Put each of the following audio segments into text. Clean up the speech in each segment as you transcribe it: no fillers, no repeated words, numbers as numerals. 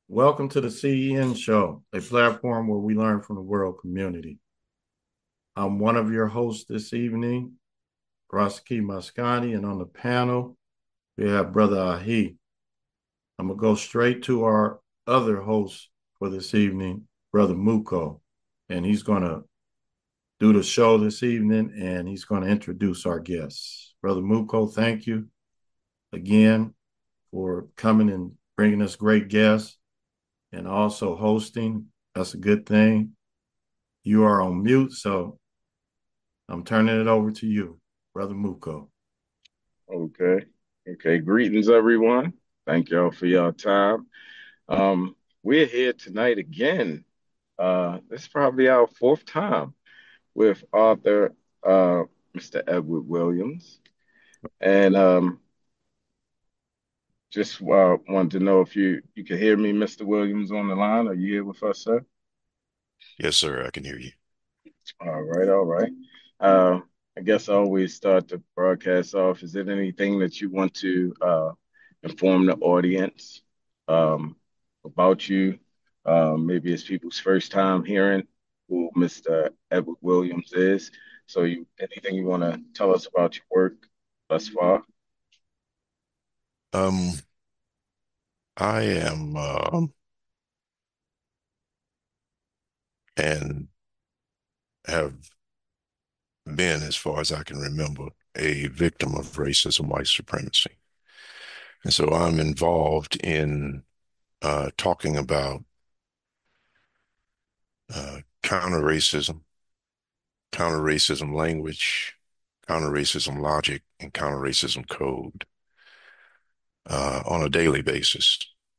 Welcome to the CEN Show, a platform where we learn from the world community. I'm one of your hosts this evening, Rasaki Mascani, and on the panel, we have Brother Ahi. I'm going to go straight to our other host for this evening, Brother Muko, and he's going to do the show this evening, and he's going to introduce our guests. Brother Muko, thank you again for coming and bringing us great guests and also hosting. That's a good thing. You are on mute, so I'm turning it over to you, Brother Muko. Okay. Okay. Greetings, everyone. Thank y'all for your time. We're here tonight again. This is probably our fourth time with author Mr. Edward Williams. And just wanted to know if you can hear me, Mr. Williams, on the line. Are you here with us, sir? Yes, sir. I can hear you. All right, all right. Uh, I guess I always start the broadcast off. Is there anything that you want to inform the audience um, about you? Maybe it's people's first time hearing who Mr. Edward Williams is. So, anything you want to tell us about your work thus far? Um, I am and have been, as far as I can remember, a victim of racism, white supremacy. And so I'm involved in talking about counter racism language, counter racism logic, and counter racism code on a daily basis.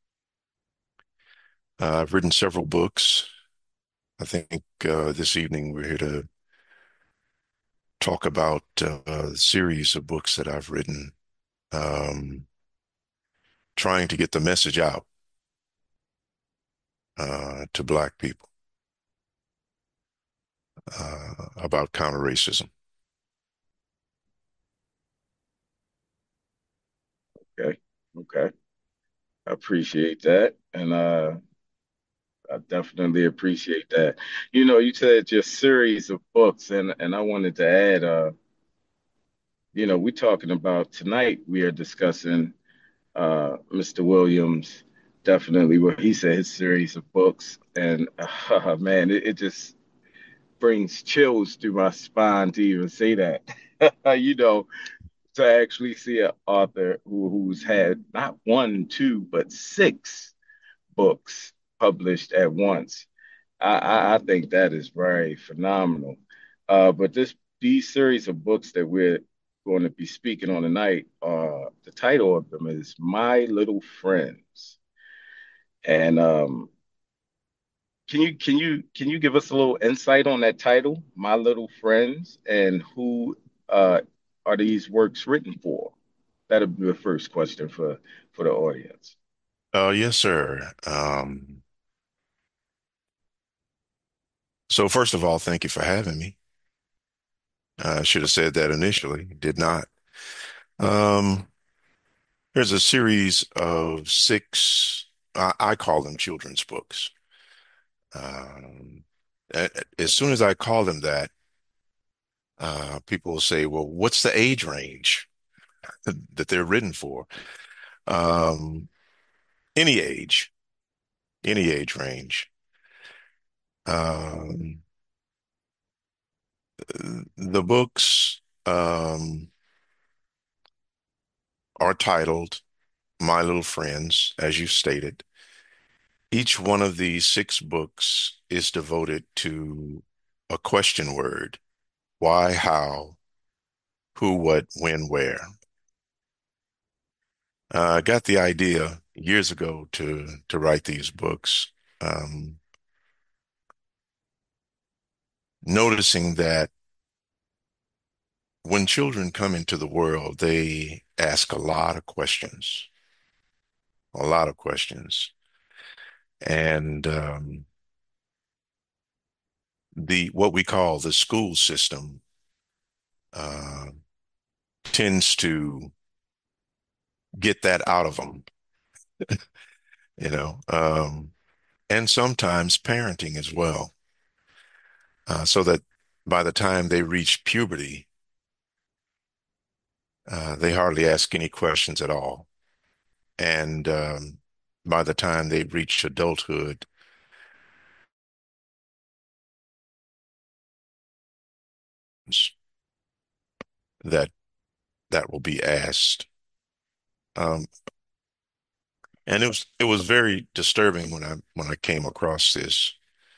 I've written several books. I think this evening we're here to talk about a series of books that I've written, um, trying to get the message out to Black people about counter racism. Okay, okay. I appreciate that. And I definitely appreciate that. You said your series of books, and I wanted to add, we're talking about tonight, we are discussing Mr. Williams, definitely what he said, his series of books. And man, it just brings chills through my spine to even say that. you know, to actually see an author who's had not one, two, but six books published at once. I think that is very phenomenal. But these series of books that we're going to be speaking on tonight, the title of them is My Little Friends. And can you give us a little insight on that title, My Little Friends, and who uh, are these works written for? That'll be the first question for the audience. Yes, sir. So first of all, thank you for having me. I should have said that initially, did not. Um, there's a series of six, I call them children's books. Um, as soon as I call them that, people will say, well, what's the age range that they're written for? Um, any age, any age range. Um, the books are titled My Little Friends, as you stated. Each one of these six books is devoted to a question word: why, how, who, what, when, where. I got the idea years ago to write these books, um, noticing that when children come into the world, they ask a lot of questions, a lot of questions. And the what we call the school system uh, tends to get that out of them. you know, and sometimes parenting as well, so that by the time they reach puberty, they hardly ask any questions at all. And by the time they reach adulthood, that that will be asked. Um, and it was very disturbing when I came across this.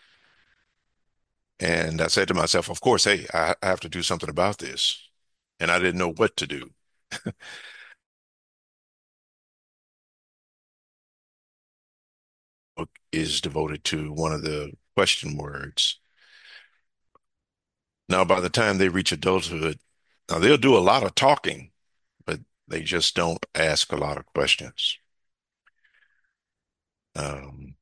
And I said to myself, of course, hey, I have to do something about this. And I didn't know what to do. Book is devoted to one of the question words. Now, by the time they reach adulthood, now they'll do a lot of talking, but they just don't ask a lot of questions. Um,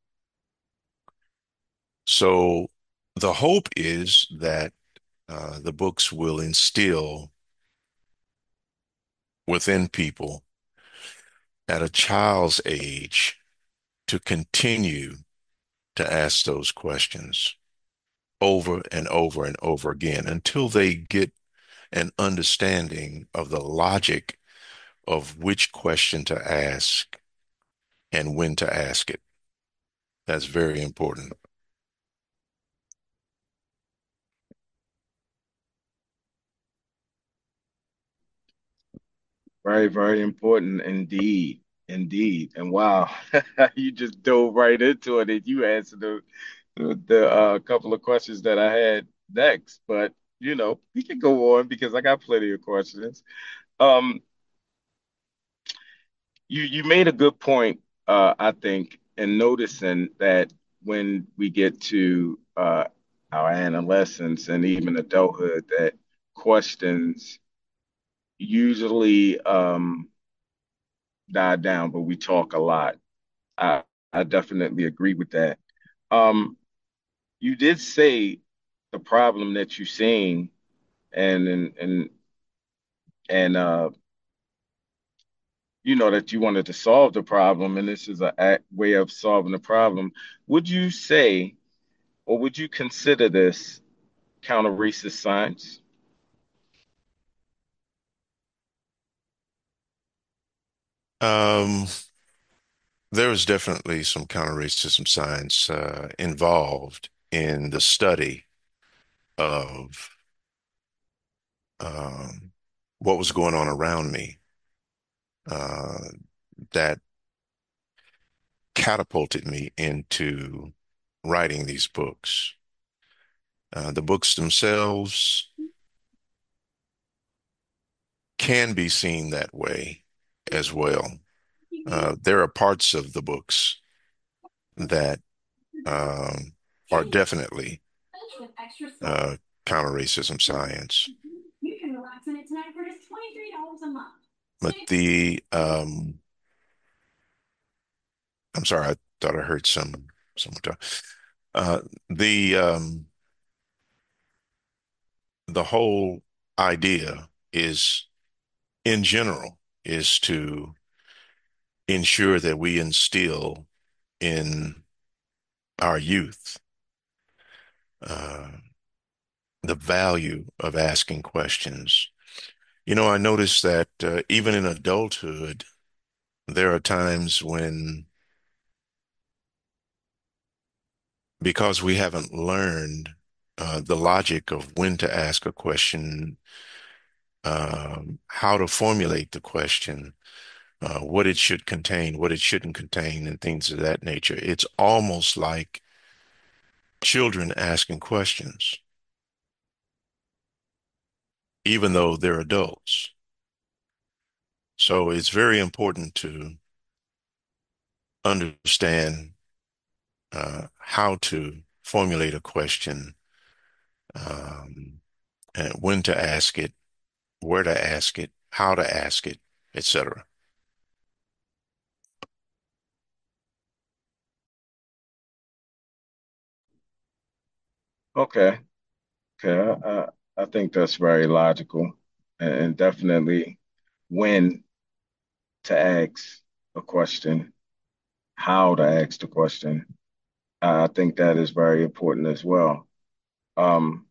so the hope is that the books will instill within people at a child's age to continue to ask those questions over and over and over again until they get an understanding of the logic of which question to ask and when to ask it. That's very important. Very, very important indeed. Indeed. And wow, you just dove right into it and you answered the couple of questions that I had next. But we can go on because I got plenty of questions. Um, you made a good point, I think, in noticing that when we get to our adolescence and even adulthood, that questions usually die down, but we talk a lot. I I definitely agree with that. Um, you did say the problem that you're seeing and that you wanted to solve the problem, and this is a way of solving the problem. Would you say, or would you consider this counter racist science? Um, there was definitely some counter-racism science involved in the study of um, what was going on around me uh, that catapulted me into writing these books. The books themselves can be seen that way as well. There are parts of the books that um, are definitely uh, counter racism science. But I'm sorry, I thought I heard someone talk. Uh, the the whole idea is, in general, is to ensure that we instill in our youth uh, the value of asking questions. I noticed that even in adulthood, there are times when, because we haven't learned the logic of when to ask a question, how to formulate the question, what it should contain, what it shouldn't contain, and things of that nature. It's almost like children asking questions, even though they're adults. So it's very important to understand how to formulate a question, um, and when to ask it, where to ask it, how to ask it, etc. Okay, okay, I think that's very logical, and definitely when to ask a question, how to ask the question. I think that is very important as well. Um,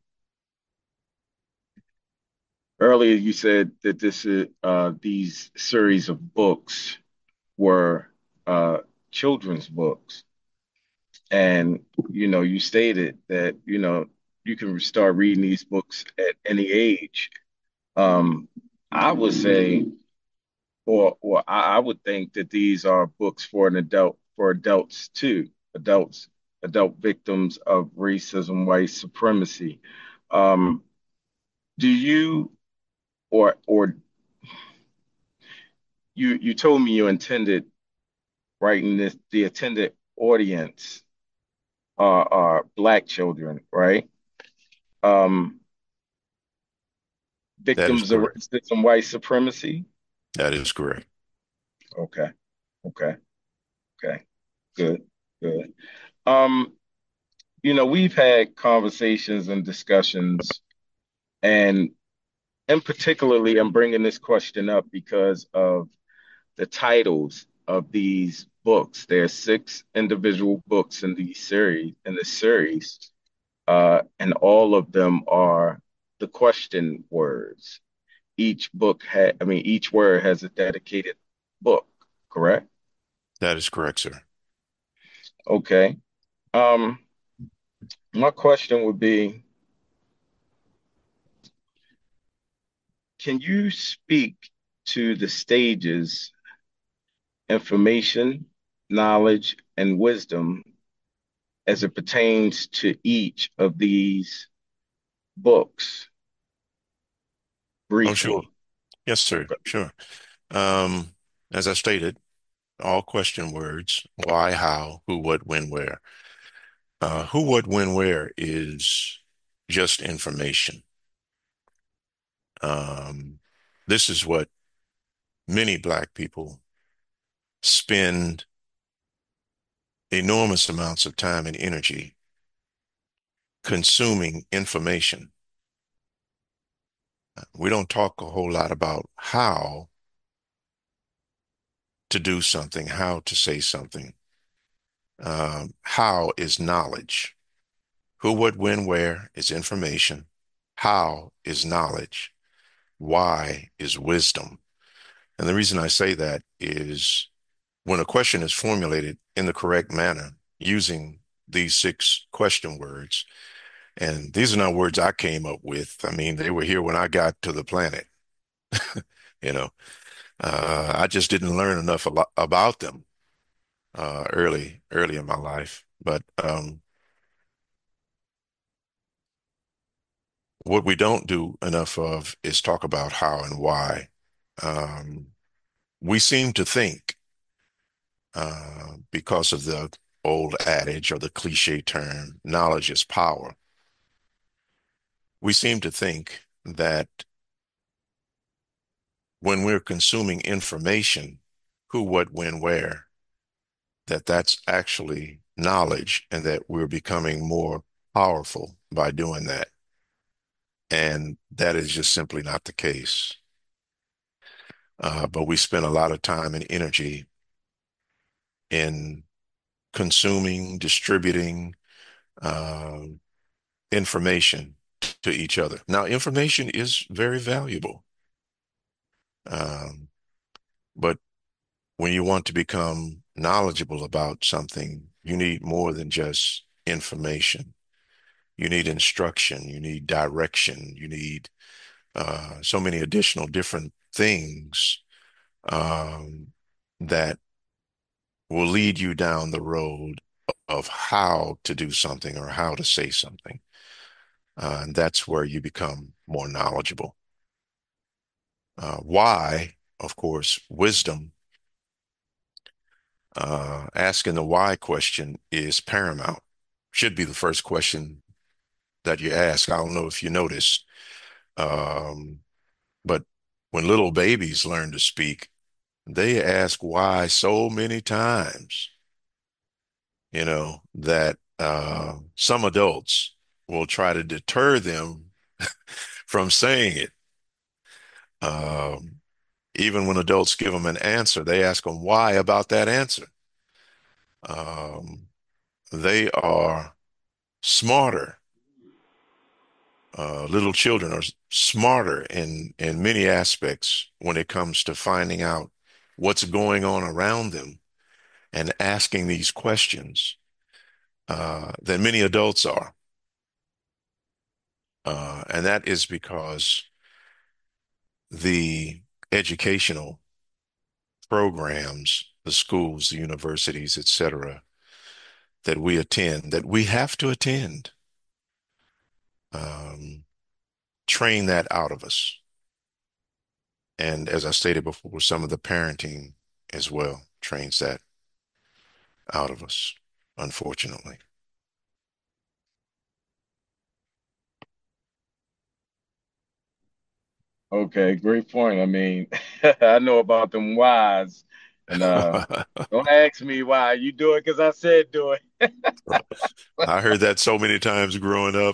Earlier, you said that these series of books were uh, children's books, and you stated that you can start reading these books at any age. Um, I would say, or I would think that these are books for an adult, for adults too, adults, adult victims of racism, white supremacy. Um, do you or you told me you intended writing this, the intended audience are Black children, right? Um, That is Victims of correct. racism, white supremacy. That is correct. Okay, okay, okay, good, good. Um, we've had conversations and discussions, and in particularly, I'm bringing this question up because of the titles of these books. There are six individual books in the series, and all of them are the question words. Each word has a dedicated book, correct? That is correct, sir. Okay. Um, my question would be, can you speak to the stages, information, knowledge, and wisdom as it pertains to each of these books Oh, sure. briefly? Yes, sir. Okay. Sure. Um, as I stated, all question words, why, how, who, what, when, where. Who, what, when, where is just information. Um, this is what many Black people spend enormous amounts of time and energy consuming information. We don't talk a whole lot about how to do something, how to say something. How is knowledge. Who, what, when, where is information. How is knowledge. Why is wisdom. And the reason I say that is when a question is formulated in the correct manner using these six question words, and these are not words I came up with. I mean, they were here when I got to the planet. You know, I just didn't learn enough a lot about them early in my life. But what we don't do enough of is talk about how and why. Um, we seem to think, because of the old adage or the cliche term, knowledge is power. We seem to think that when we're consuming information, who, what, when, where, that that's actually knowledge and that we're becoming more powerful by doing that. And that is just simply not the case. But we spend a lot of time and energy in consuming, distributing uh, information to each other. Now, information is very valuable, um, but when you want to become knowledgeable about something, you need more than just information. You need instruction, you need direction, you need so many additional different things um, that will lead you down the road of how to do something or how to say something. And that's where you become more knowledgeable. Why, of course, wisdom, asking the why question is paramount. Should be the first question that you ask. I don't know if you noticed, um, but when little babies learn to speak, they ask why so many times, that some adults will try to deter them from saying it. Um, Even when adults give them an answer, they ask them why about that answer. Um, they are smarter. Little children are smarter in many aspects when it comes to finding out what's going on around them and asking these questions than many adults are. And that is because the educational programs, the schools, the universities, etc., that we attend, that we have to attend, um, train that out of us. And as I stated before, some of the parenting as well trains that out of us, unfortunately. Okay, great point. I mean, I know about them whys, and don't ask me why. You do it because I said do it. I heard that so many times growing up.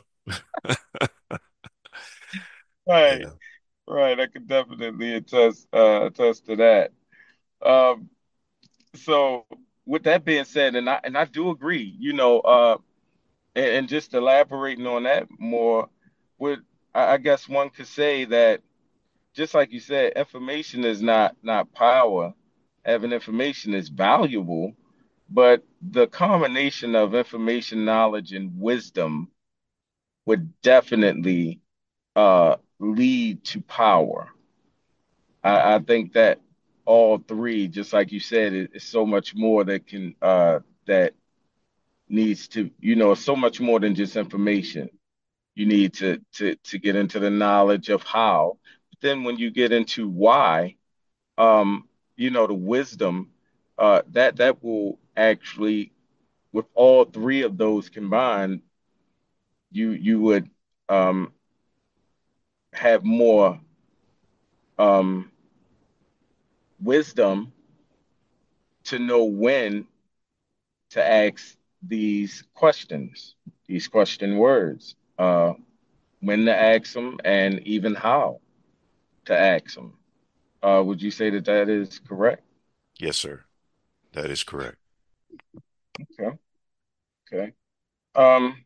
Right, Yeah. right. I could definitely attest to that. Um, so with that being said, and I do agree, and just elaborating on that more, would I guess one could say that just like you said, information is not power. Having information is valuable, but the combination of information, knowledge, and wisdom would definitely lead to power. I think that all three, just like you said, is so much more that needs to, so much more than just information. You need to get into the knowledge of how. But then when you get into why, the wisdom, that will actually, with all three of those combined, you would um have more um wisdom to know when to ask these question words, when to ask them, and even how to ask them. Would you say that that is correct? Yes, sir. That is correct. Okay. Okay. Um,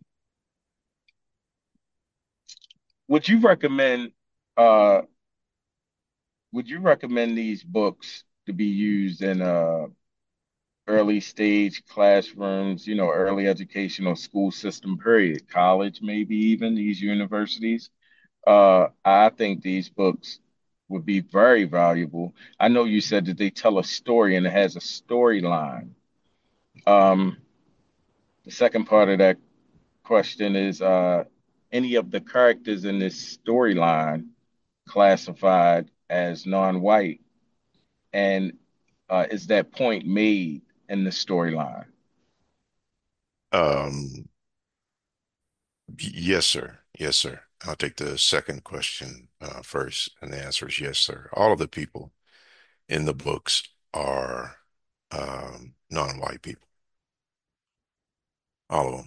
would you recommend uh would you recommend these books to be used in early stage classrooms, early educational school system period, college, maybe even these universities? I think these books would be very valuable. I know you said that they tell a story and it has a storyline. Um, the second part of that question is any of the characters in this storyline classified as non-white, and is that point made in the storyline? Um, yes, sir. Yes, sir. I'll take the second question first, and the answer is yes, sir. All of the people in the books are non-white people, all of them.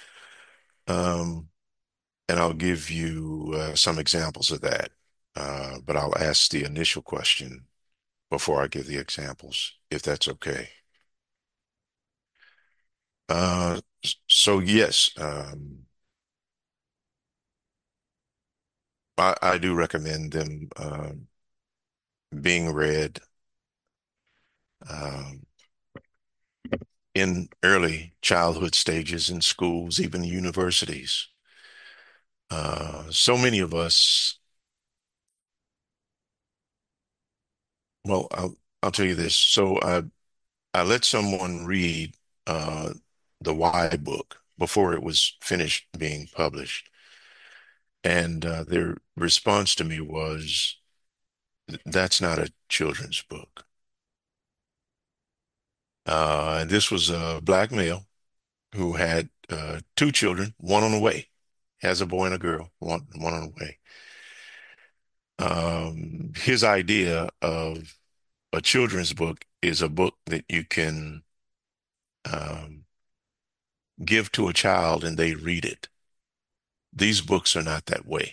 And I'll give you some examples of that, but I'll ask the initial question before I give the examples, if that's okay. So yes, I do recommend them being read um, in early childhood stages in schools, even universities. So many of us, well, I'll tell you this. So I let someone read uh, the Y book before it was finished being published, and their response to me was, "That's not a children's book." And this was a black male who had two children, one on the way, has a boy and a girl, one on the way. His idea of a children's book is a book that you can um, give to a child and they read it. These books are not that way.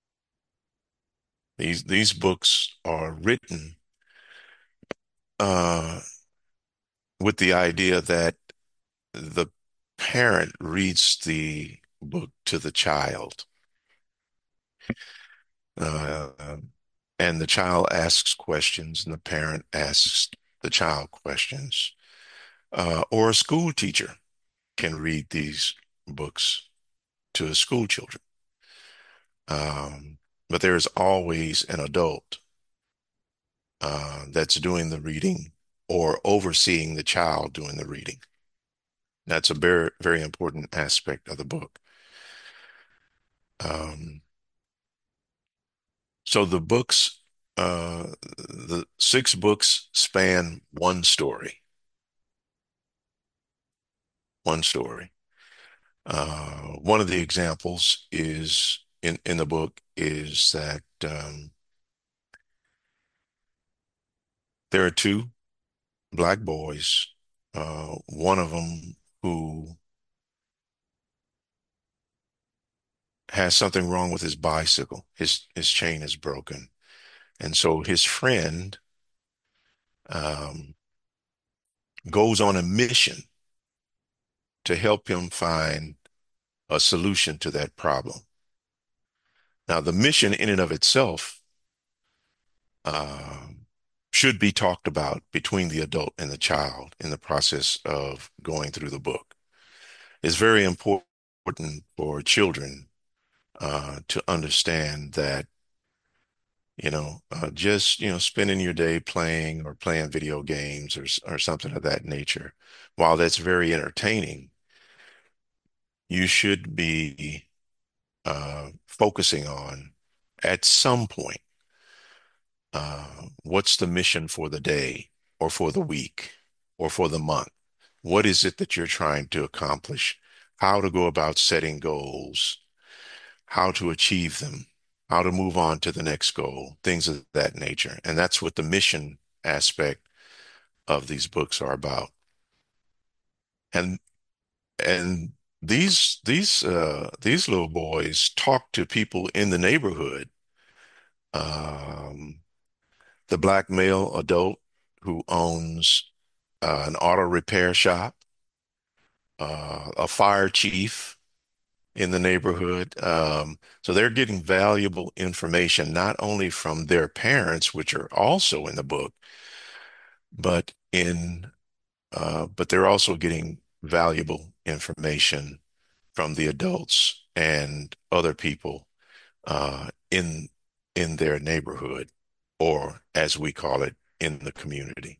These books are written uh, with the idea that the parent reads the book to the child, uh, and the child asks questions, and the parent asks the child questions. Or a school teacher can read these books to school children. But there is always an adult that's doing the reading or overseeing the child doing the reading. That's a very, very important aspect of the book. Um, so the 6 books span one story, one story. One of the examples is in the book is that there are 2 black boys, one of them who has something wrong with his bicycle. His chain is broken. And so his friend um, goes on a mission to help him find a solution to that problem. Now, the mission in and of itself um, should be talked about between the adult and the child in the process of going through the book. It's very important for children to understand that just, spending your day playing or playing video games or something of that nature, while that's very entertaining, you should be focusing on at some point, what's the mission for the day or for the week or for the month? What is it that you're trying to accomplish? How to go about setting goals, how to achieve them, how to move on to the next goal, things of that nature. And that's what the mission aspect of these books are about. And and these little boys talk to people in the neighborhood. Um, the black male adult who owns an auto repair shop, a fire chief in the neighborhood. So they're getting valuable information not only from their parents, which are also in the book, but but they're also getting valuable information from the adults and other people in their neighborhood, or as we call it, in the community.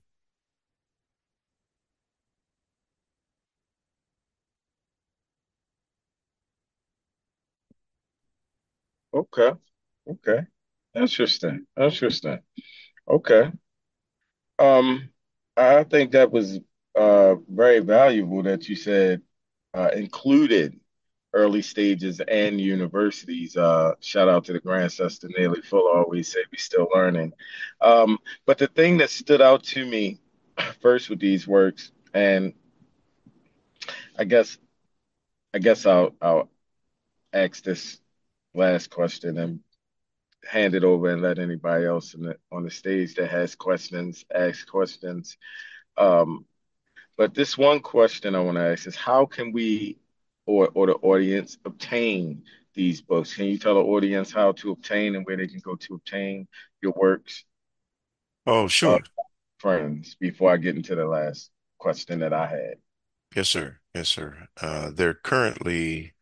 Okay. Okay. Interesting. Interesting. Okay. Um, I think that was very valuable that you said included early stages and universities. Shout out to the Grandcestor Neely Fuller, always say we still learning. But the thing that stood out to me first with these works, and I guess I'll ask this last question and hand it over and let anybody else on the stage that has questions ask questions. Um, But this one question I want to ask is how can we or the audience obtain these books? Can you tell the audience how to obtain and where they can go to obtain your works, Oh, sure. friends, before I get into the last question that I had? Yes, sir. Yes, sir. They're currently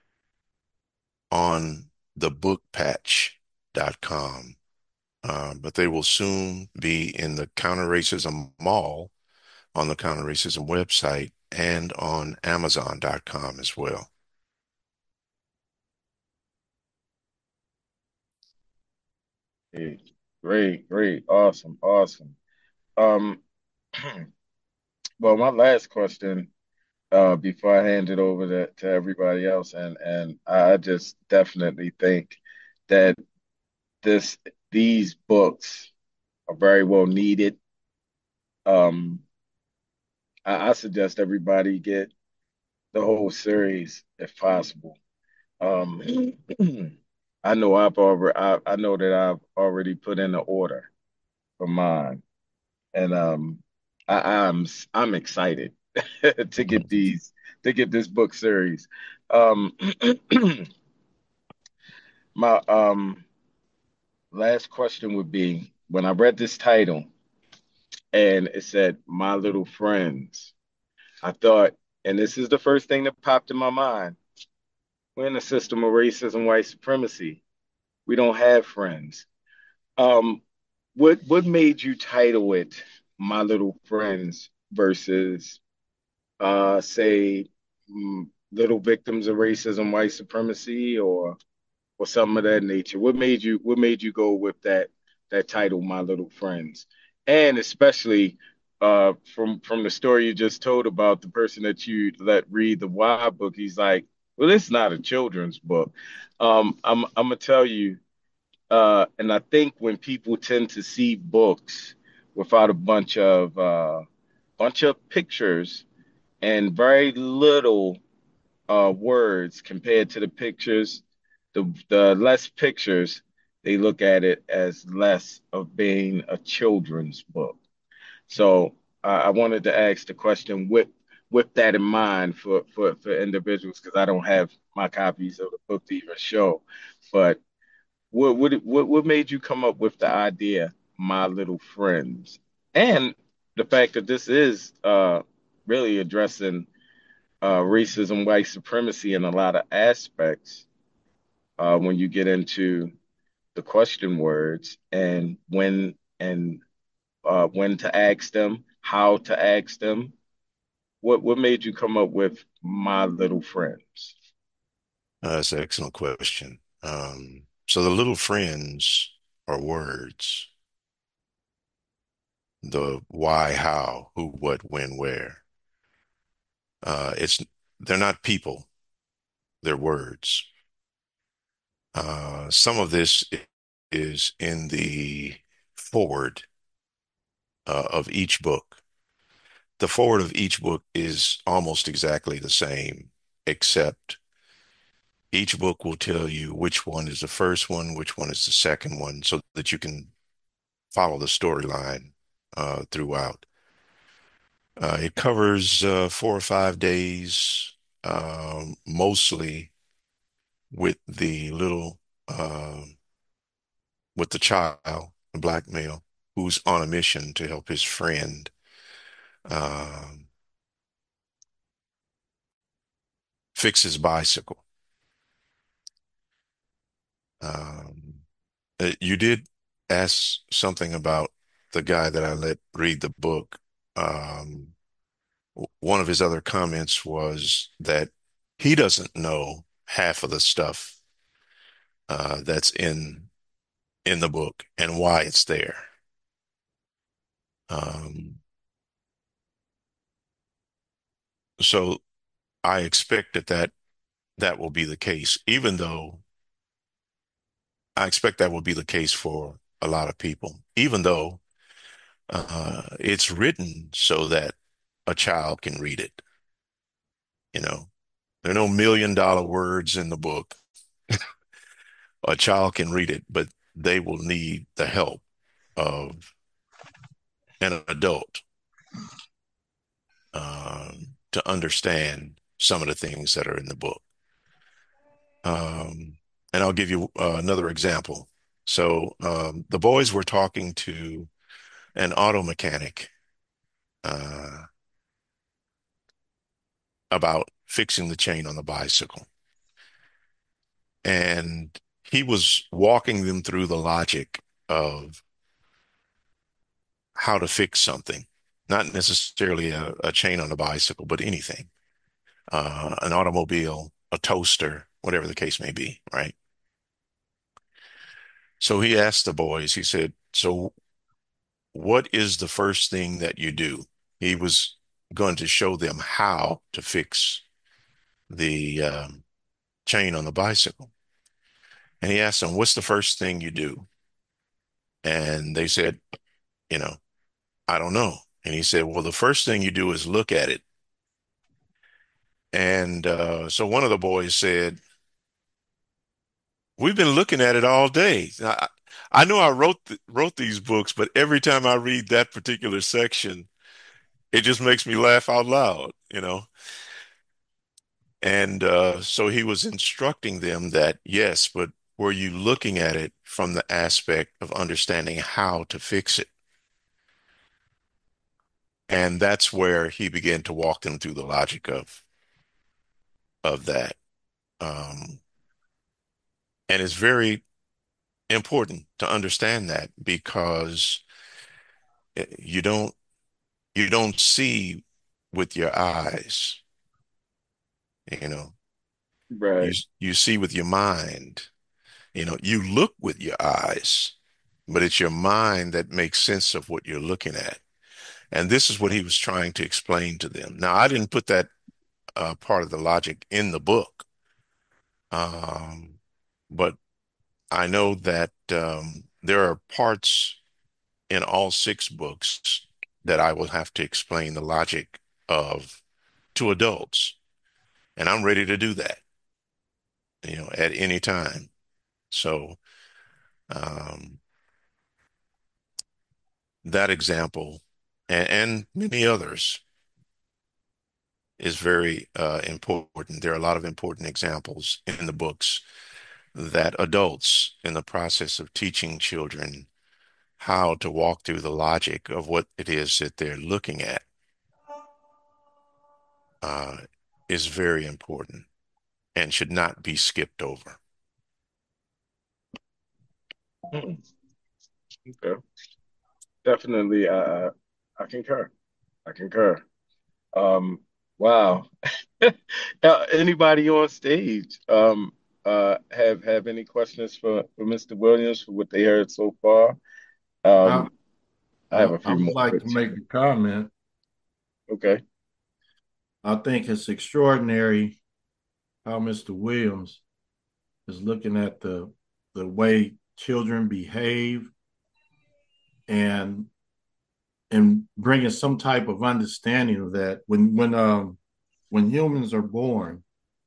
on thebookpatch.com, but they will soon be in the Counter Racism Mall on the Counter Racism website and on Amazon.com as well. Great, great, great, awesome, awesome. Um, well, my last question, before I hand it over to everybody else, and I just definitely think that this these books are very well needed. Um, I suggest everybody get the whole series if possible. Um, I know that I've already put in an order for mine, and I'm excited. to get this book series. Um, my last question would be when I read this title and it said My Little Friends, I thought, and this is the first thing that popped in my mind. We're in a system of racism, white supremacy. We don't have friends. Um, what made you title it My Little Friends versus say Little Victims of Racism, White Supremacy or something of that nature? What made you go with that title, My Little Friends? And especially from the story you just told about the person that you let read the Y book, he's like, well, it's not a children's book. I'm gonna tell you, and I think when people tend to see books without a bunch of pictures and very little words compared to the pictures, the less pictures, they look at it as less of being a children's book. So I wanted to ask the question with that in mind for individuals because I don't have my copies of the book to even show. But what made you come up with the idea, My Little Friends, and the fact that this is really addressing racism, white supremacy in a lot of aspects when you get into the question words and when to ask them, how to ask them. What made you come up with My Little Friends? That's an excellent question. So the little friends are words, the why, how, who, what, when, where. It's they're not people, they're words. Some of this is in the forward of each book. The forward of each book is almost exactly the same, except each book will tell you which one is the first one, which one is the second one, so that you can follow the storyline throughout. It covers 4 or 5 days, mostly with the little, uh, with the child, the black male, who's on a mission to help his friend um, fix his bicycle. Um, you did ask something about the guy that I let read the book. Um, One of his other comments was that he doesn't know half of the stuff that's in the book and why it's there. Um, so I expect that will be the case, even though I expect that will be the case for a lot of people, even though it's written so that a child can read it. You know, there are no $1 million words in the book. A child can read it, but they will need the help of an adult to understand some of the things that are in the book. And I'll give you another example. So the boys were talking to an auto mechanic uh, about fixing the chain on the bicycle. And he was walking them through the logic of how to fix something, not necessarily a chain on a bicycle, but anything, an automobile, a toaster, whatever the case may be, right? So he asked the boys, he said, so what is the first thing that you do? He was going to show them how to fix the chain on the bicycle. And he asked them, what's the first thing you do? And they said, you know, I don't know. And he said, well, the first thing you do is look at it. And so one of the boys said, we've been looking at it all day. I know I wrote these books, but every time I read that particular section, it just makes me laugh out loud, you know. And so he was instructing them that, yes, but were you looking at it from the aspect of understanding how to fix it? And that's where he began to walk them through the logic of that. Um, and it's very important to understand that because you don't see with your eyes, you know. You Right. you see with your mind. You know, you look with your eyes, but it's your mind that makes sense of what you're looking at. And this is what he was trying to explain to them. Now, I didn't put that part of the logic in the book, um, but I know that there are parts in all six books that I will have to explain the logic of to adults, and I'm ready to do that, you know, at any time. So um, that example and many others is very important. There are a lot of important examples in the books that adults, in the process of teaching children how to walk through the logic of what it is that they're looking at, uh, is very important and should not be skipped over. Okay. Definitely. I concur. I concur. Um, wow. Anybody on stage have any questions for Mr. Williams for what they heard so far? I, Um, I have I a I few would more like to make questions. a comment. Okay. I think it's extraordinary how Mr. Williams is looking at the way children behave and bringing some type of understanding of that. When humans are born,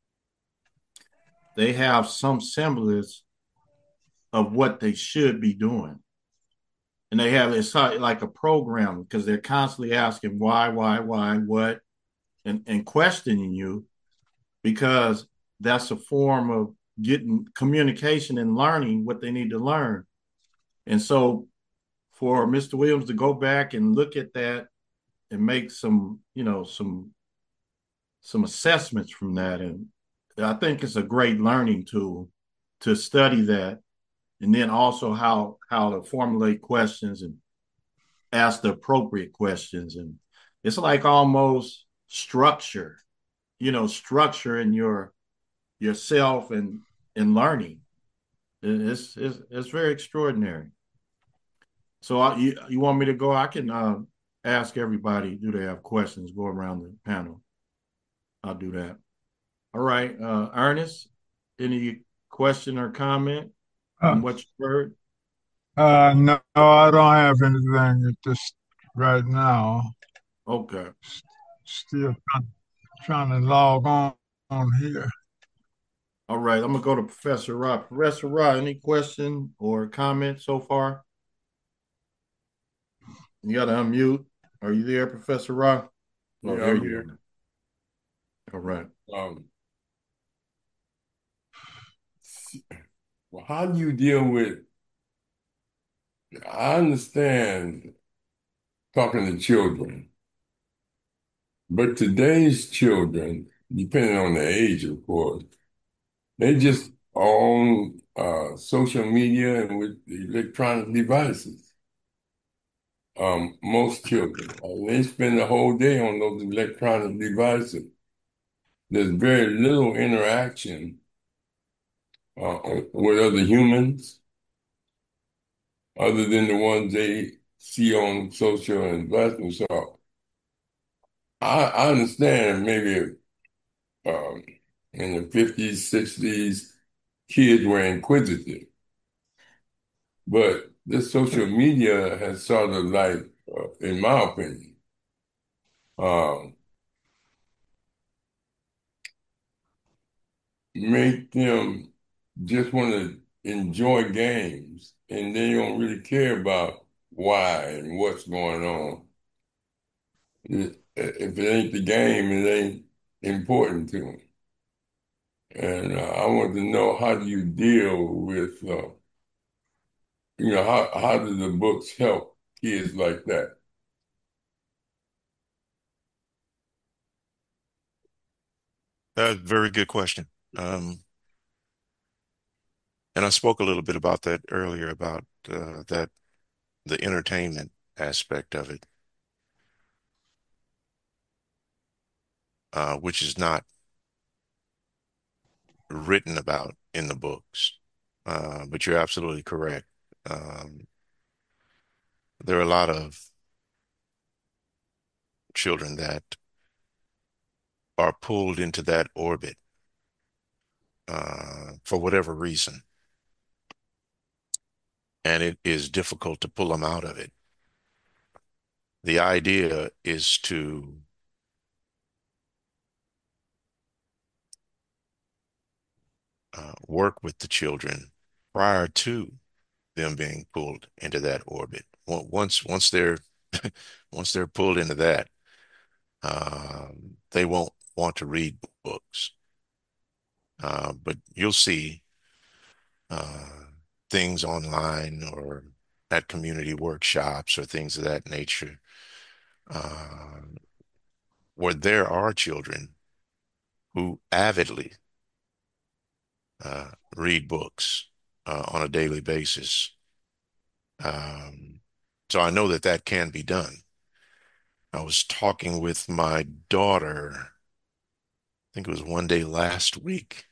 they have some semblance of what they should be doing, and they have it's like a program because they're constantly asking why, what, and questioning you because that's a form of getting communication and learning what they need to learn. And so for Mr. Williams to go back and look at that and make some, some assessments from that, and I think it's a great learning tool to study that, and then also how to formulate questions and ask the appropriate questions, and it's like almost structure, structure in yourself and in learning. It's very extraordinary. So you want me to go? I can ask everybody. Do they have questions? Go around the panel. I'll do that. All right, Ernest. Any question or comment Uh, from what you heard? no, I don't have anything at this right now. Okay. Still trying to log on here. All right. I'm gonna go to Professor Rod. Professor Rod, any question or comment so far? You got to unmute. Are you there, Professor Rod? Oh, Yeah, there I'm you here. are. All right. Um, well, how do you deal with? I understand talking to children, but today's children, depending on the age, of course, they just on social media and with electronic devices. Most children, they spend the whole day on those electronic devices. There's very little interaction with other humans other than the ones they see on social investments. So I understand maybe um, in the 50s, 60s, kids were inquisitive, but this social media has sort of like, in my opinion, um, make them just want to enjoy games and they don't really care about why and what's going on. If it ain't the game, it ain't important to them. And I want to know, how do you deal with, how do the books help kids like that? Very good question. And I spoke a little bit about that earlier about that the entertainment aspect of it, which is not written about in the books. But you're absolutely correct. Um, there are a lot of children that are pulled into that orbit for whatever reason, and it is difficult to pull them out of it. The idea is to work with the children prior to them being pulled into that orbit. Once they're once they're pulled into that, they won't want to read books. But you'll see uh, things online or at community workshops or things of that nature, uh, where there are children who avidly read books on a daily basis. Um, so I know that that can be done. I was talking with my daughter, I think it was one day last week,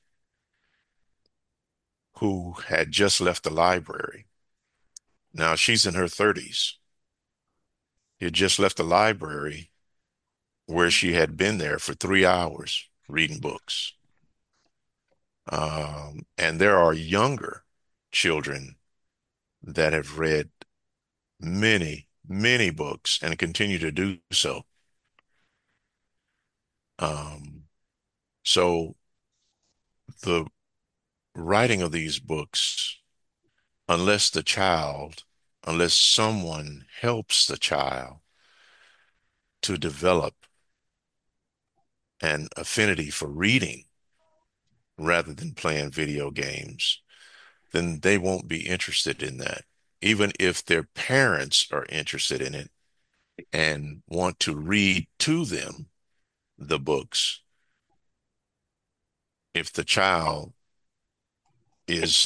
who had just left the library. Now she's in her 30s. She had just left the library where she had been there for 3 hours reading books. And there are younger children that have read many, many books and continue to do so. Um, so the writing of these books, unless someone helps the child to develop an affinity for reading rather than playing video games, then they won't be interested in that. Even if their parents are interested in it and want to read to them the books, if the child is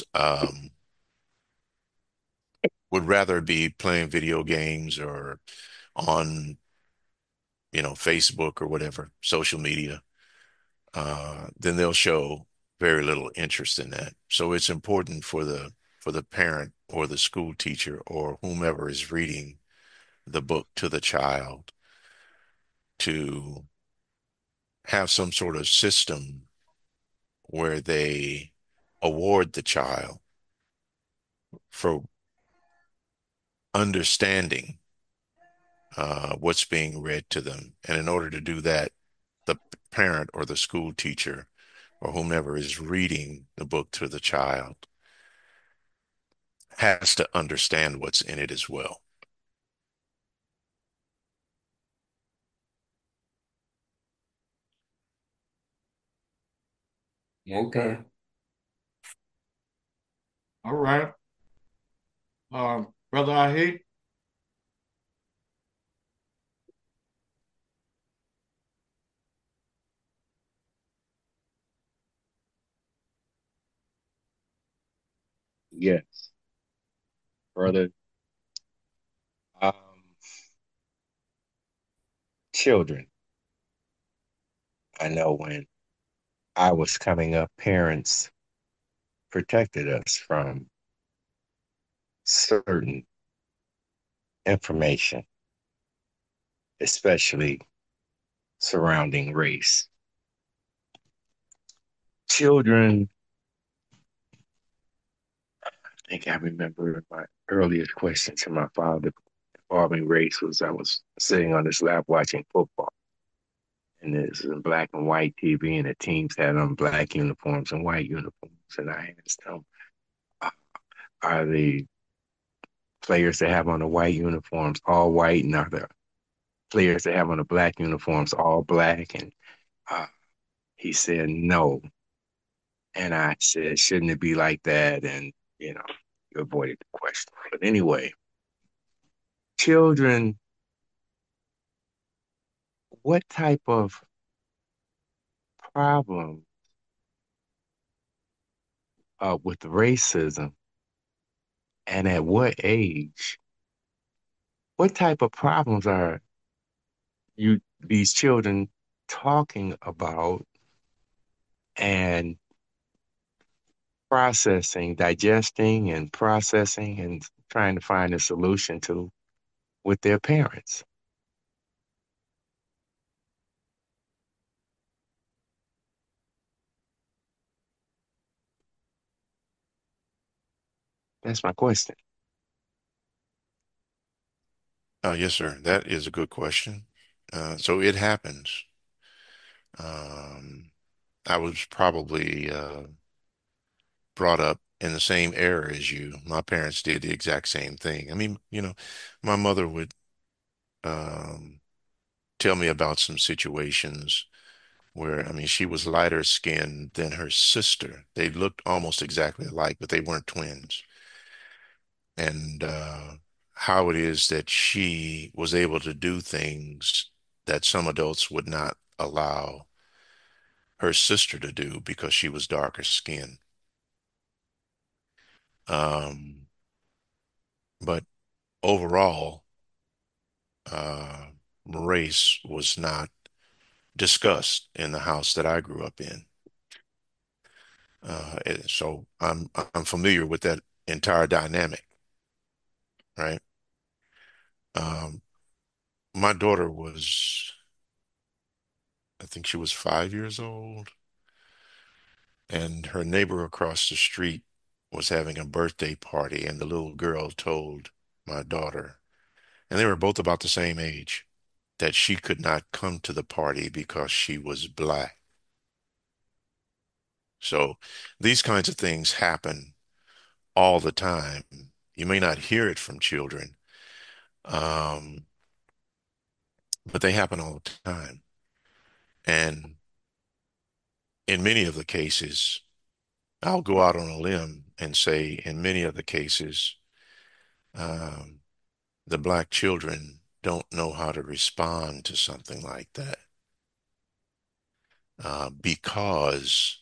would rather be playing video games or on, Facebook or whatever, social media, then they'll show very little interest in that. So it's important for the parent or the school teacher or whomever is reading the book to the child to have some sort of system where they award the child for understanding what's being read to them. And in order to do that, the parent or the school teacher or whomever is reading the book to the child has to understand what's in it as well. Okay. All right. Brother Ahi, Yes, brother. Um, Children. I know when I was coming up, parents protected us from certain information, especially surrounding race. Children, I think I remember my earliest question to my father involving race was, I was sitting on his lap watching football. And there's a black and white TV, and the teams had on black uniforms and white uniforms. And I asked him, are the players that have on the white uniforms all white, and are the players that have on the black uniforms, all black. And uh, he said no. And I said, shouldn't it be like that? And, you avoided the question. But anyway, children, what type of problem with racism and at what age, what type of problems are these children talking about and digesting and processing and trying to find a solution to with their parents? That's my question. Yes, sir. That is a good question. So it happens. Um, I was probably brought up in the same era as you. My parents did the exact same thing. I mean, my mother would um, tell me about some situations where, I mean, she was lighter skinned than her sister. They looked almost exactly alike, but they weren't twins. And how it is that she was able to do things that some adults would not allow her sister to do because she was darker skinned. Um, but overall, uh, race was not discussed in the house that I grew up in. So I'm familiar with that entire dynamic, right? Um, my daughter was, I think she was 5 years old, and her neighbor across the street was having a birthday party, and the little girl told my daughter, and they were both about the same age, that she could not come to the party because she was black. So these kinds of things happen all the time. You may not hear it from children, um, but they happen all the time. And in many of the cases, I'll go out on a limb and say, in many of the cases, um, the black children don't know how to respond to something like that because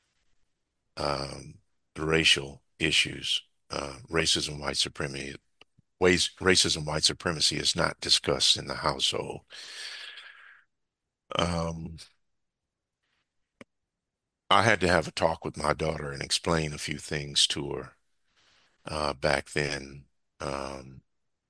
racial issues, racism, white supremacy, racism, white supremacy is not discussed in the household. Um, I had to have a talk with my daughter and explain a few things to her back then. Um,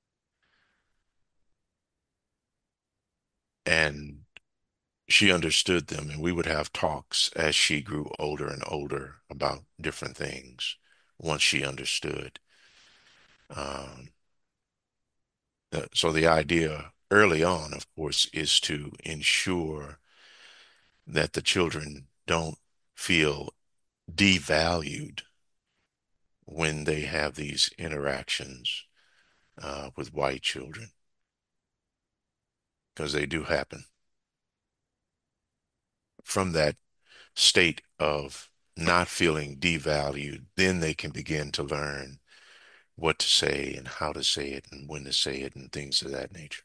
and she understood them, and we would have talks as she grew older and older about different things once she understood. Um, so the idea early on, of course, is to ensure that the children don't feel devalued when they have these interactions with white children, because they do happen. From that state of not feeling devalued, then they can begin to learn what to say and how to say it and when to say it and things of that nature.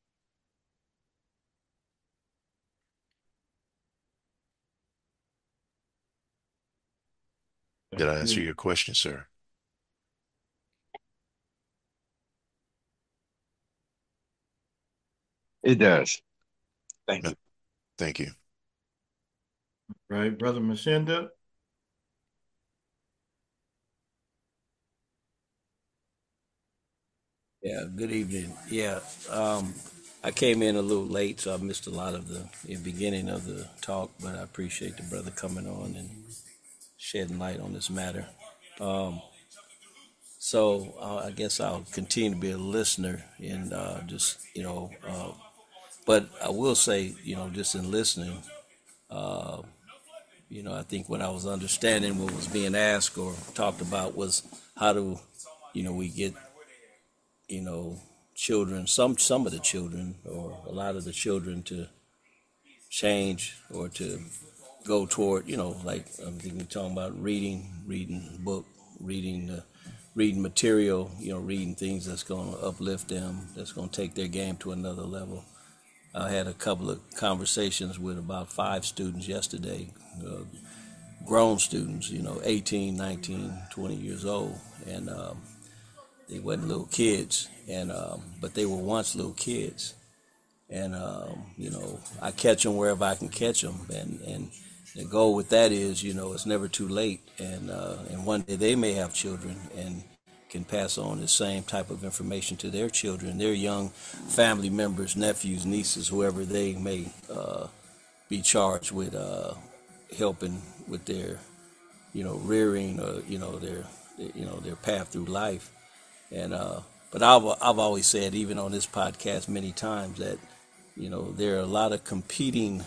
Did I answer your question, sir? It does. Thank No, you. thank you. Right, Brother Mashinda? Yeah, good evening. Yeah, I came in a little late, so I missed a lot of the beginning of the talk, but I appreciate the brother coming on and shedding light on this matter. Um, I guess I'll continue to be a listener and but I will say, just in listening, uh, I think what I was understanding what was being asked or talked about was how do, we get, you know, children, some of the children, or a lot of the children, to change or to go toward, like I'm thinking, talking about reading book, reading material, reading things that's going to uplift them, that's going to take their game to another level. I had a couple of conversations with about 5 students yesterday, grown students, 18, 19, 20 years old, and they wasn't little kids, and but they were once little kids, and I catch them wherever I can catch them, and the goal with that is, it's never too late, and one day they may have children and can pass on the same type of information to their children, their young family members, nephews, nieces, whoever they may be charged with helping with their, rearing, or their path through life. And but I've always said, even on this podcast many times, that there are a lot of competing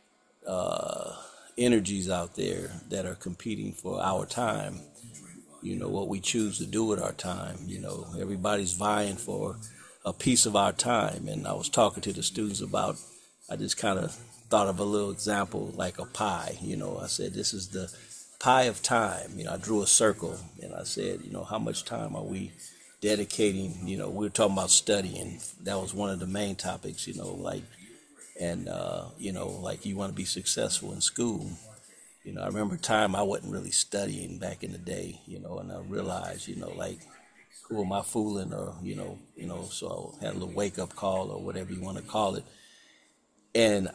energies out there that are competing for our time. What we choose to do with our time. Everybody's vying for a piece of our time. And I was talking to the students about, I just kind of thought of a little example like a pie. I said, this is the pie of time. I drew a circle and I said, how much time are we dedicating? We were talking about studying. That was one of the main topics, like, and, like, you want to be successful in school. I remember a time I wasn't really studying back in the day, and I realized, like, who am I fooling, or, so I had a little wake up call, or whatever you want to call it. And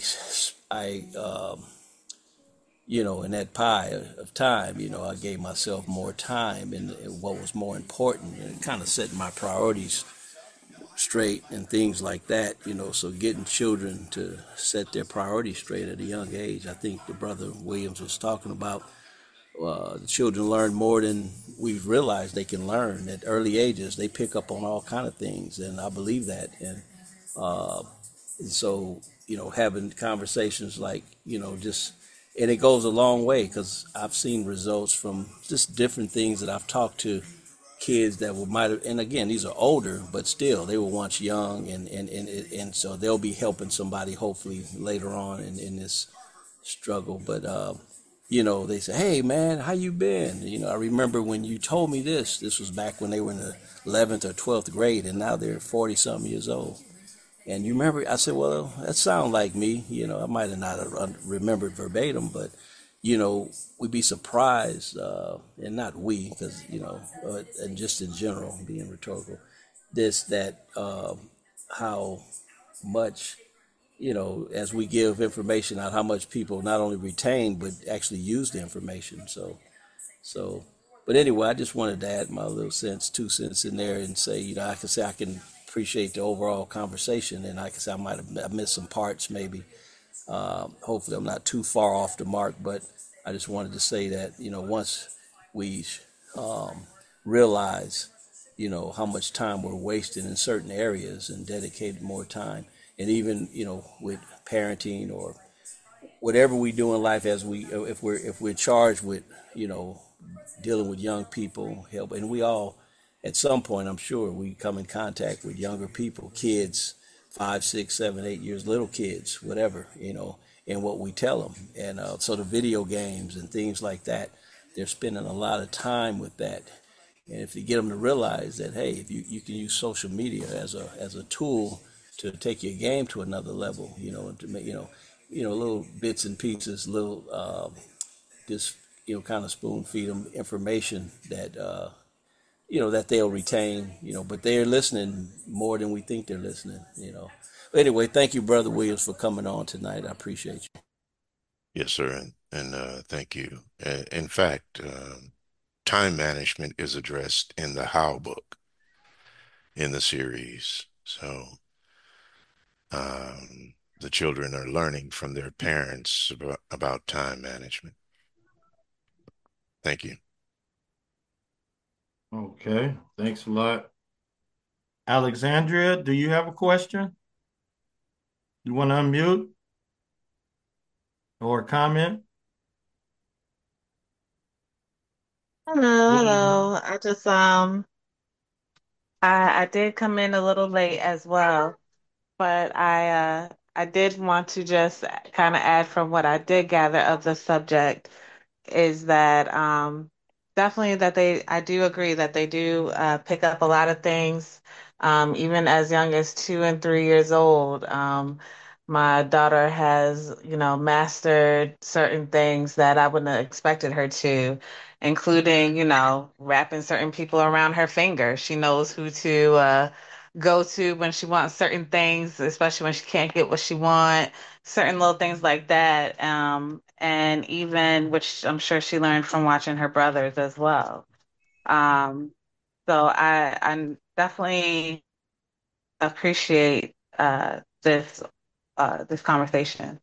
in that pie of time, I gave myself more time and what was more important, and kind of setting my priorities straight and things like that, so getting children to set their priorities straight at a young age. I think the brother Williams was talking about the children learn more than we've realized they can learn at early ages. They pick up on all kind of things, and I believe that. And so, having conversations like, just, and it goes a long way, because I've seen results from just different things that I've talked to kids that might have, and again, these are older, but still, they were once young, and so they'll be helping somebody hopefully later on in this struggle. But they say, "Hey, man, how you been?" I remember when you told me this. This was back when they were in the 11th or 12th grade, and now they're 40-something years old. And you remember, I said, well, that sounds like me. I might have not remembered verbatim, but we'd be surprised, and not we, because, and just in general, being rhetorical, how much, as we give information out, how much people not only retain, but actually use the information. But anyway, I just wanted to add my little 2 cents in there and say, I can say I can appreciate the overall conversation, and I can say I might have missed some parts maybe. Hopefully I'm not too far off the mark, but I just wanted to say that, once we realize, how much time we're wasting in certain areas and dedicated more time, and even, with parenting or whatever we do in life, if we're charged with, dealing with young people, help, and we all, at some point, I'm sure we come in contact with younger people, kids, 5, 6, 7, 8 years, little kids, whatever, and what we tell them. And so the video games and things like that, they're spending a lot of time with that. And if you get them to realize that, hey, if you can use social media as a tool to take your game to another level, and to make, little bits and pieces, little just, kind of spoon feed them information that that they'll retain, but they're listening more than we think they're listening. But anyway, thank you, Brother Williams, for coming on tonight. I appreciate you. Yes, sir, and thank you. In fact, time management is addressed in the How book in the series. So the children are learning from their parents about time management. Thank you. Okay, thanks a lot. Alexandria, do you have a question? You want to unmute or comment? Hello, Good evening. hello. I did come in a little late as well, but I did want to just kind of add from what I did gather of the subject is that definitely that I do agree that they do pick up a lot of things, even as young as 2 and 3 years old. My daughter has, mastered certain things that I wouldn't have expected her to, including, wrapping certain people around her finger. She knows who to go to when she wants certain things, especially when she can't get what she wants, certain little things like that. And even which I'm sure she learned from watching her brothers as well. Um, so I definitely appreciate this conversation.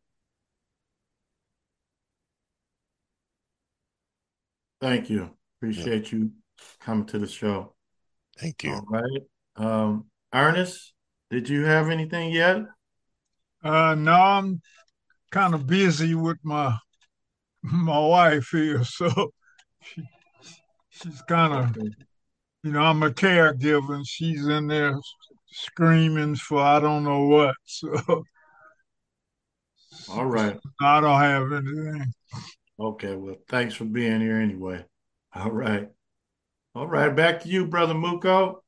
Thank you. Yeah, Appreciate you coming to the show. thank you. All right. Ernest, did you have anything yet? No, I'm kind of busy with my wife here, so she, she's kind of, Okay. I'm a caregiver, and she's in there screaming for I don't know what. So All right. I don't have anything. Okay. Well, thanks for being here anyway. All right. All right. Back to you, Brother Muko.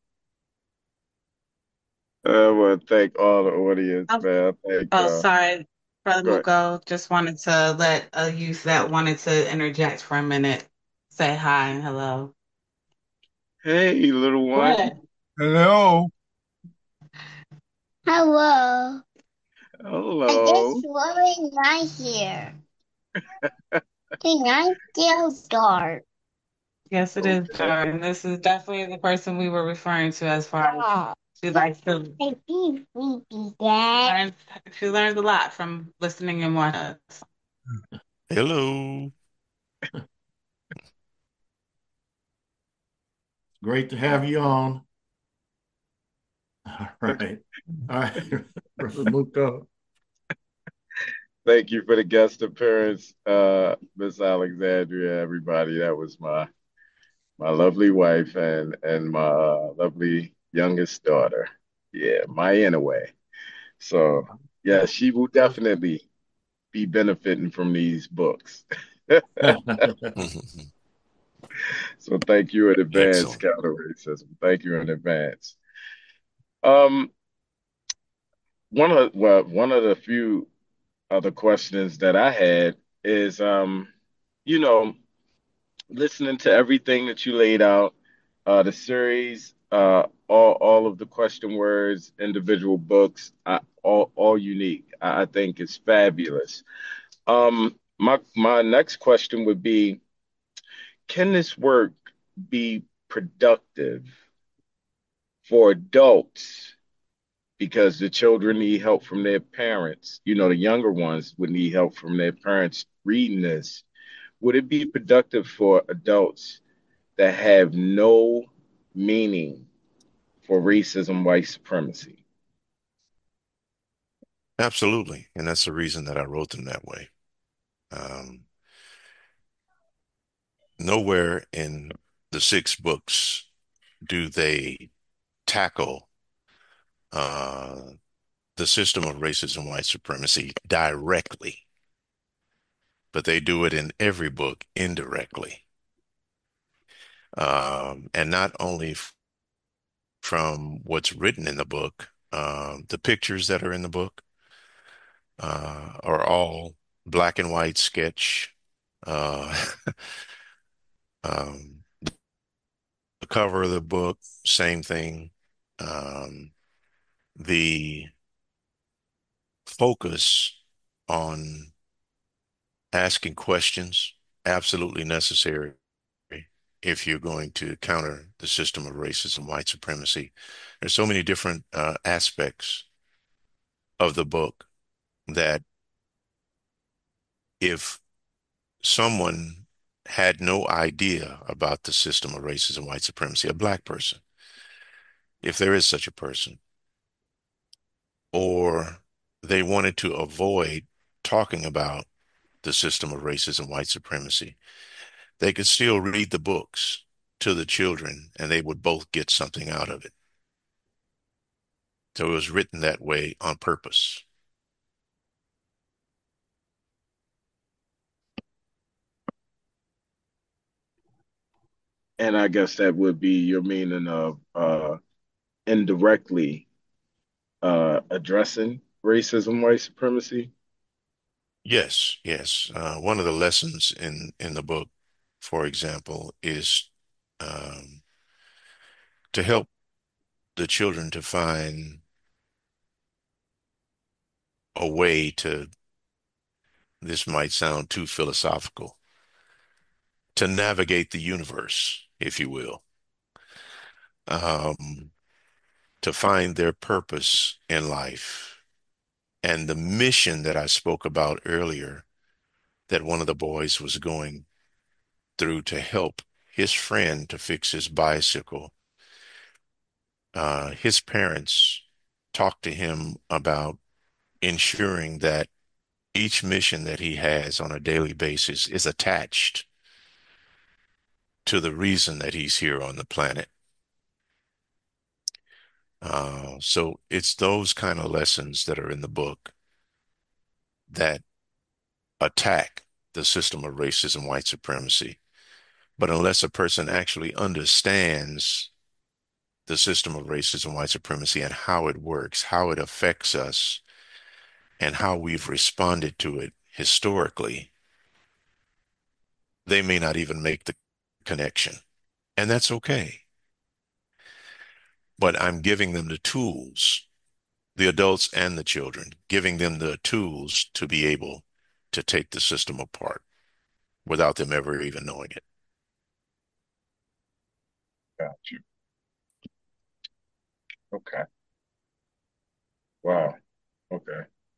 I want to thank all the audience, Oh, man. Thank oh, sorry, Brother Go ahead. Muko. Just wanted to let a youth that wanted to interject for a minute say hi and hello. Hey, little one. What? Hello. Hello. And it's Hello. really nice here. The night still dark. Yes, it is, Okay. Jordan. This is definitely the person we were referring to as far as she likes to Hey, beep, Dad. learn. She learns a lot from listening and watching us. Hello. Great to have you on. All right. All right. Brother Muko. Thank you for the guest appearance, Miss Alexandria, everybody. That was my lovely wife and my lovely youngest daughter. Yeah, my anyway. So yeah, she will definitely be benefiting from these books. Mhm. So thank you in advance, Excellent. counter racism. Thank you in advance. Um, one of the few other questions that I had is you know, listening to everything that you laid out, the series, all of the question words, individual books, all unique. I think it's fabulous. My next question would be, can this work be productive for adults? Because the children need help from their parents. You know, the younger ones would need help from their parents reading this. Would it be productive for adults that have no meaning for racism, white supremacy? Absolutely. And that's the reason that I wrote them that way. Um, Nowhere in the six books do they tackle uh, the system of racism, white supremacy directly, but they do it in every book indirectly. And not only from what's written in the book, the pictures that are in the book are all black and white sketch. Uh, um, the cover of the book, same thing. Um, the focus on asking questions, absolutely necessary if you're going to counter the system of racism, white supremacy. There's so many different aspects of the book that if someone had no idea about the system of racism, white supremacy, a black person, if there is such a person, or they wanted to avoid talking about the system of racism, white supremacy, they could still read the books to the children and they would both get something out of it. So it was written that way on purpose. And I guess that would be your meaning of indirectly addressing racism, white supremacy. Yes, yes. One of the lessons in the book, for example, is um, to help the children to find a way to, this might sound too philosophical, to navigate the universe, if you will, um, to find their purpose in life. And the mission that I spoke about earlier, that one of the boys was going through to help his friend to fix his bicycle. His parents talked to him about ensuring that each mission that he has on a daily basis is attached to the reason that he's here on the planet. So it's those kind of lessons that are in the book that attack the system of racism, white supremacy. But unless a person actually understands the system of racism, white supremacy, and how it works, how it affects us, and how we've responded to it historically, they may not even make the connection. And that's okay. But I'm giving them the tools, the adults and the children, giving them the tools to be able to take the system apart without them ever even knowing it. Got you. Okay. Wow. Okay.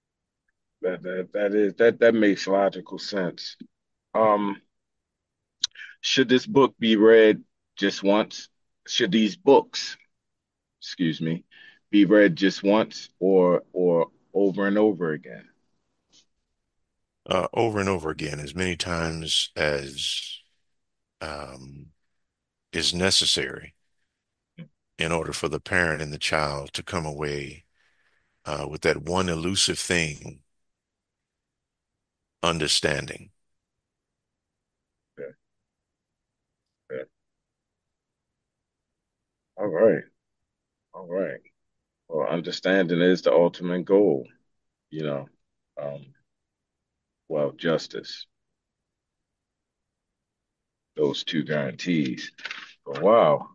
That makes logical sense. Um, should this book be read just once? Should these books, excuse me, be read just once or over and over again? Over and over again, as many times as um, is necessary in order for the parent and the child to come away with that one elusive thing, understanding. Yeah, yeah. All right. All right. Well, understanding is the ultimate goal, you know. Um, well, justice, those two guarantees. But wow.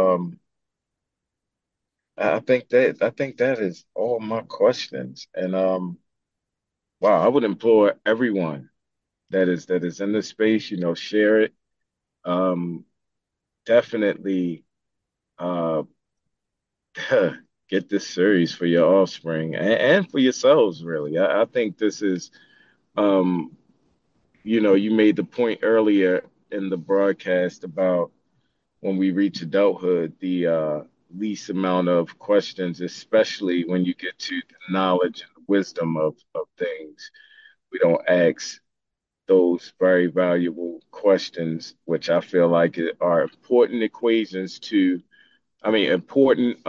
I think that is all my questions. And wow, I would implore everyone that is in this space, share it. Um, definitely uh get this series for your offspring and for yourselves, really. I think this is um, you made the point earlier in the broadcast about when we reach adulthood, the least amount of questions, especially when you get to the knowledge and wisdom of things. We don't ask those very valuable questions, which I feel like are important equations to, I mean, important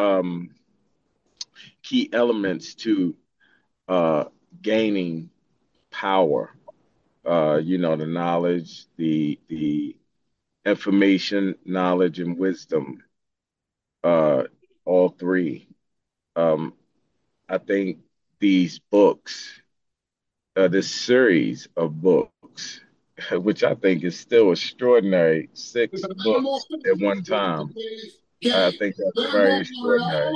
key elements to uh, gaining power. The knowledge, the information, knowledge, and wisdom. Uh, all three. Um, I think these books, this series of books, which I think is still extraordinary, six books at one time. I think that's very extraordinary.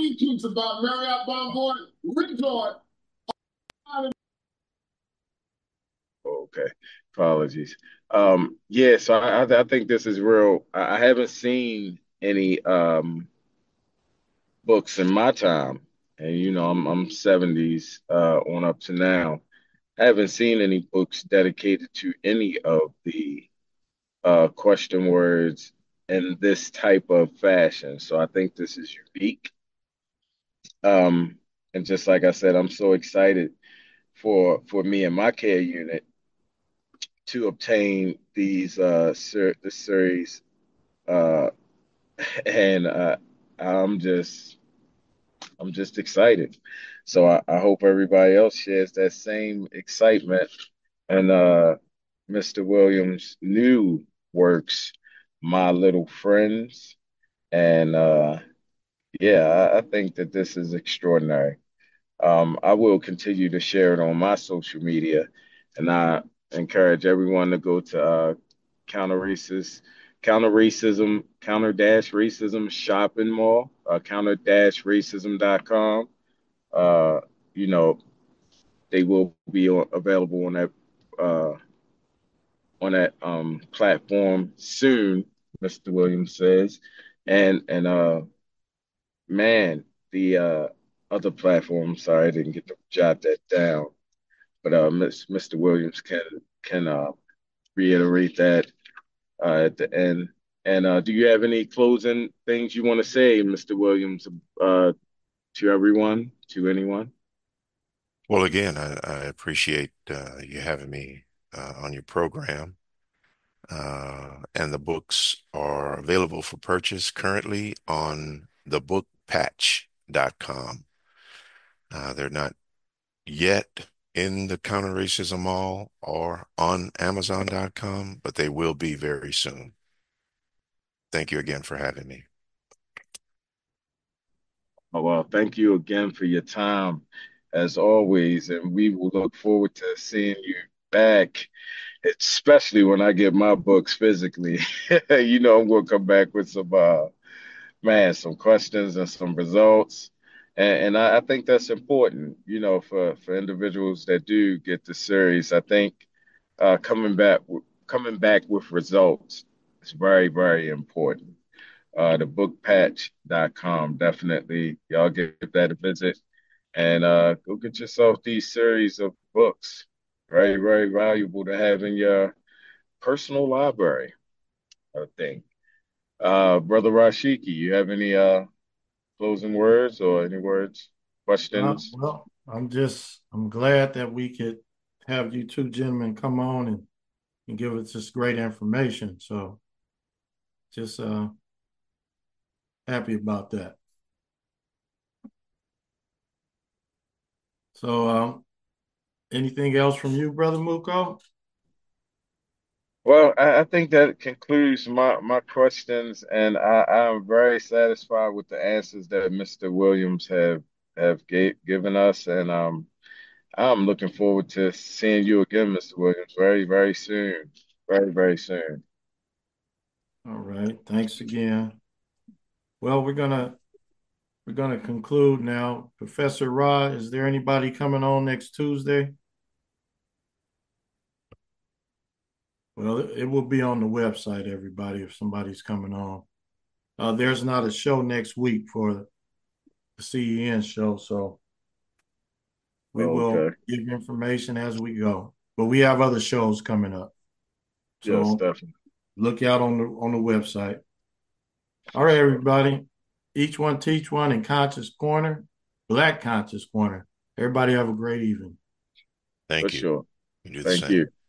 Okay, apologies. Yeah, so I think this is real. I haven't seen any books in my time, and I'm 70s on up to now. I haven't seen any books dedicated to any of the question words in this type of fashion. So I think this is unique. Um, and just like I said, I'm so excited for me and my care unit to obtain these this series, uh, and I'm I'm just excited. So I hope everybody else shares that same excitement. And Mr. Williams' new works, My Little Friends. And yeah, I think that this is extraordinary. I will continue to share it on my social media, and I encourage everyone to go to counter dash racism shopping mall, counter dash racism.com. Uh, you know, they will be available uh, on that platform soon, Mr. Williams says. And man, the other platform, sorry, I didn't get to jot that down. But Mr. Williams can reiterate that at the end. And do you have any closing things you want to say, Mr. Williams, to everyone, to anyone? Well, again, I appreciate you having me on your program. And the books are available for purchase currently on thebookpatch.com. They're not yet in the Counter Racism Mall or on Amazon.com, but they will be very soon. Thank you again for having me. Oh, well, thank you again for your time, as always, and we will look forward to seeing you back, especially when I get my books physically. You know, I'm going to come back with some questions and some results. And I think that's important, you know, for individuals that do get the series. I think coming back with results is very, very important. Thebookpatch.com, definitely. Y'all give that a visit and go get yourself these series of books. Very, very valuable to have in your personal library, I think. Brother Rashiki, you have any closing words or any words, questions? Well, I'm glad that we could have you two gentlemen come on and give us this great information. So just happy about that. So anything else from you, Brother Muko? Well, I think that concludes my questions, and I'm very satisfied with the answers that Mr. Williams have given us, and I'm looking forward to seeing you again, Mr. Williams, very, very soon, very, very soon. All right. Thanks again. Well, we're gonna conclude now. Professor Ra, is there anybody coming on next Tuesday? Well, it will be on the website, everybody, if somebody's coming on. There's not a show next week for the CEN show, so we will Okay. give information as we go. But we have other shows coming up. Yes, So definitely. look out on the website. All right, everybody. Each one teach one in Conscious Corner, Black Conscious Corner. Everybody have a great evening. For Thank you. sure. You do the Thank same. you.